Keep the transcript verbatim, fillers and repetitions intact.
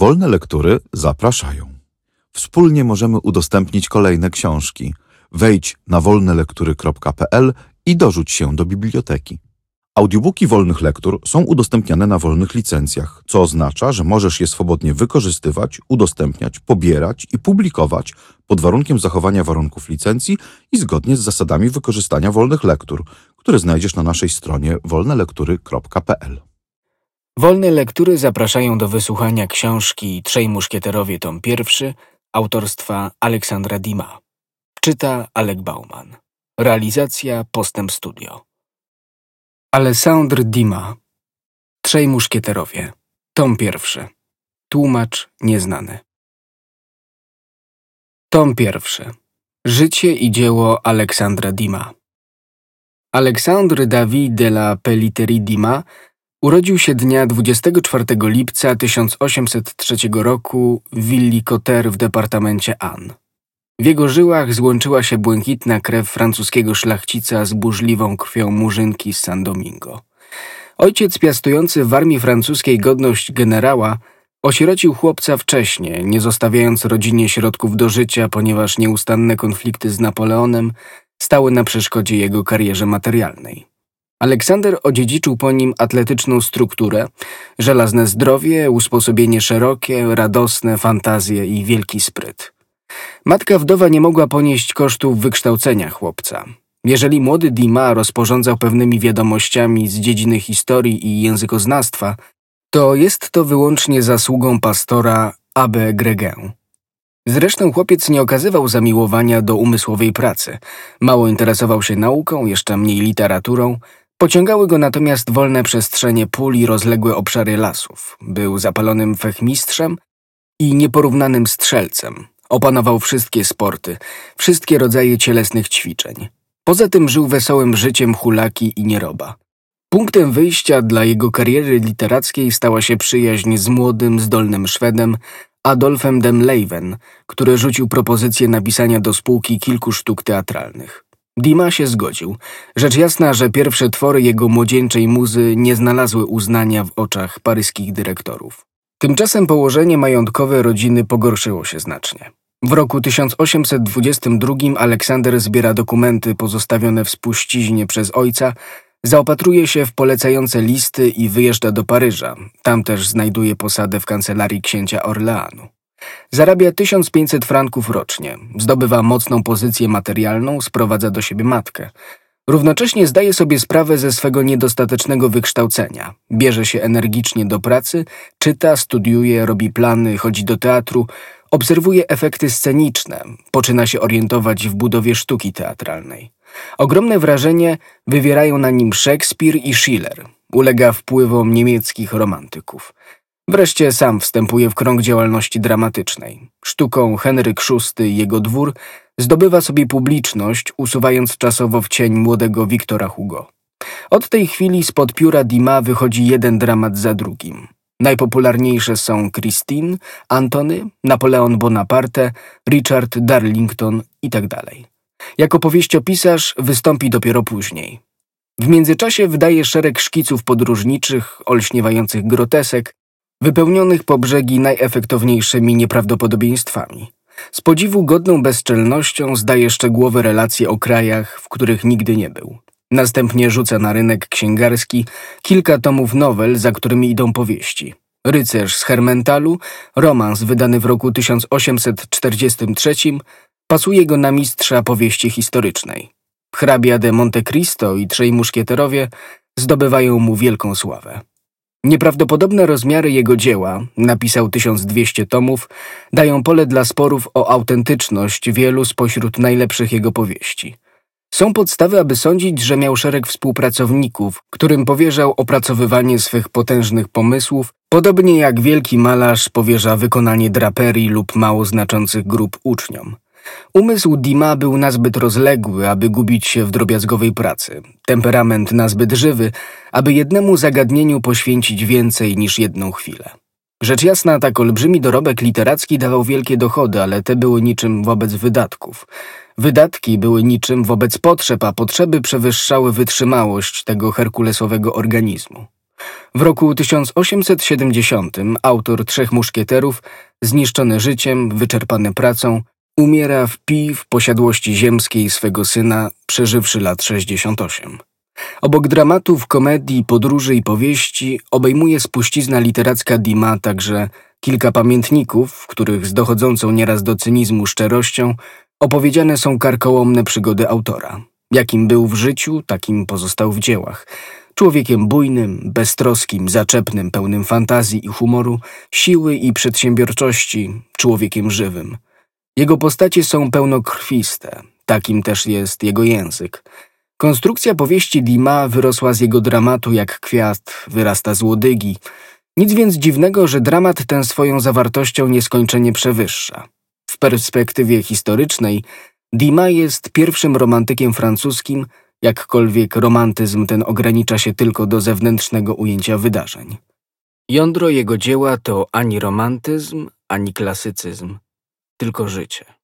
Wolne Lektury zapraszają. Wspólnie możemy udostępnić kolejne książki. Wejdź na wolne lektury kropka p l i dorzuć się do biblioteki. Audiobooki Wolnych Lektur są udostępniane na wolnych licencjach, co oznacza, że możesz je swobodnie wykorzystywać, udostępniać, pobierać i publikować pod warunkiem zachowania warunków licencji i zgodnie z zasadami wykorzystania wolnych lektur, które znajdziesz na naszej stronie wolne lektury kropka p l. Wolne Lektury zapraszają do wysłuchania książki Trzej Muszkieterowie tom pierwszy autorstwa Aleksandra Dumas. Czyta Alek Bauman. Realizacja Postęp Studio. Alexandre Dumas. Trzej Muszkieterowie. Tom pierwszy. Tłumacz nieznany. Tom pierwszy. Życie i dzieło Aleksandra Dumas. Alexandre David de la Peliterie Dumas urodził się dnia dwudziestego czwartego lipca tysiąc osiemset trzeciego roku w Villy-Cotterêts w departamencie Ain. W jego żyłach złączyła się błękitna krew francuskiego szlachcica z burzliwą krwią murzynki z San Domingo. Ojciec piastujący w armii francuskiej godność generała osierocił chłopca wcześnie, nie zostawiając rodzinie środków do życia, ponieważ nieustanne konflikty z Napoleonem stały na przeszkodzie jego karierze materialnej. Aleksander odziedziczył po nim atletyczną strukturę, żelazne zdrowie, usposobienie szerokie, radosne fantazje i wielki spryt. Matka wdowa nie mogła ponieść kosztów wykształcenia chłopca. Jeżeli młody Dumas rozporządzał pewnymi wiadomościami z dziedziny historii i językoznawstwa, to jest to wyłącznie zasługą pastora Abbé Gréguin. Zresztą chłopiec nie okazywał zamiłowania do umysłowej pracy. Mało interesował się nauką, jeszcze mniej literaturą. Pociągały go natomiast wolne przestrzenie pól i rozległe obszary lasów. Był zapalonym fechmistrzem i nieporównanym strzelcem. Opanował wszystkie sporty, wszystkie rodzaje cielesnych ćwiczeń. Poza tym żył wesołym życiem hulaki i nieroba. Punktem wyjścia dla jego kariery literackiej stała się przyjaźń z młodym, zdolnym Szwedem Adolfem Demleven, który rzucił propozycję napisania do spółki kilku sztuk teatralnych. Dumas się zgodził. Rzecz jasna, że pierwsze twory jego młodzieńczej muzy nie znalazły uznania w oczach paryskich dyrektorów. Tymczasem położenie majątkowe rodziny pogorszyło się znacznie. W roku tysiąc osiemset dwudziestym drugim Aleksander zbiera dokumenty pozostawione w spuściźnie przez ojca, zaopatruje się w polecające listy i wyjeżdża do Paryża. Tam też znajduje posadę w kancelarii księcia Orleanu. Zarabia tysiąc pięćset franków rocznie, zdobywa mocną pozycję materialną, sprowadza do siebie matkę. Równocześnie zdaje sobie sprawę ze swego niedostatecznego wykształcenia. Bierze się energicznie do pracy, czyta, studiuje, robi plany, chodzi do teatru, obserwuje efekty sceniczne, poczyna się orientować w budowie sztuki teatralnej. Ogromne wrażenie wywierają na nim Szekspir i Schiller. Ulega wpływom niemieckich romantyków. Wreszcie sam wstępuje w krąg działalności dramatycznej. Sztuką Henryk szósty i jego dwór zdobywa sobie publiczność, usuwając czasowo w cień młodego Wiktora Hugo. Od tej chwili spod pióra Dumas wychodzi jeden dramat za drugim. Najpopularniejsze są Christine, Antony, Napoleon Bonaparte, Richard Darlington itd. Jako powieściopisarz wystąpi dopiero później. W międzyczasie wydaje szereg szkiców podróżniczych, olśniewających grotesek, wypełnionych po brzegi najefektowniejszymi nieprawdopodobieństwami. Z podziwu godną bezczelnością zdaje szczegółowe relacje o krajach, w których nigdy nie był. Następnie rzuca na rynek księgarski kilka tomów nowel, za którymi idą powieści. Rycerz z Hermentalu, romans wydany w roku tysiąc osiemset czterdziestym trzecim, pasuje go na mistrza powieści historycznej. Hrabia de Monte Cristo i Trzej Muszkieterowie zdobywają mu wielką sławę. Nieprawdopodobne rozmiary jego dzieła, napisał tysiąc dwieście tomów, dają pole dla sporów o autentyczność wielu spośród najlepszych jego powieści. Są podstawy, aby sądzić, że miał szereg współpracowników, którym powierzał opracowywanie swych potężnych pomysłów, podobnie jak wielki malarz powierza wykonanie draperii lub mało znaczących grup uczniom. Umysł Dumas był nazbyt rozległy, aby gubić się w drobiazgowej pracy. Temperament nazbyt żywy, aby jednemu zagadnieniu poświęcić więcej niż jedną chwilę. Rzecz jasna, tak olbrzymi dorobek literacki dawał wielkie dochody, ale te były niczym wobec wydatków. Wydatki były niczym wobec potrzeb, a potrzeby przewyższały wytrzymałość tego herkulesowego organizmu. W roku tysiąc osiemset siedemdziesiątym autor Trzech Muszkieterów, zniszczony życiem, wyczerpany pracą, umiera w Pi w posiadłości ziemskiej swego syna, przeżywszy lat sześćdziesiąt osiem. Obok dramatów, komedii, podróży i powieści obejmuje spuścizna literacka Dumas także kilka pamiętników, w których z dochodzącą nieraz do cynizmu szczerością opowiedziane są karkołomne przygody autora. Jakim był w życiu, takim pozostał w dziełach. Człowiekiem bujnym, beztroskim, zaczepnym, pełnym fantazji i humoru, siły i przedsiębiorczości, człowiekiem żywym. Jego postacie są pełnokrwiste, takim też jest jego język. Konstrukcja powieści Dumas wyrosła z jego dramatu jak kwiat wyrasta z łodygi. Nic więc dziwnego, że dramat ten swoją zawartością nieskończenie przewyższa. W perspektywie historycznej Dumas jest pierwszym romantykiem francuskim, jakkolwiek romantyzm ten ogranicza się tylko do zewnętrznego ujęcia wydarzeń. Jądro jego dzieła to ani romantyzm, ani klasycyzm, tylko życie.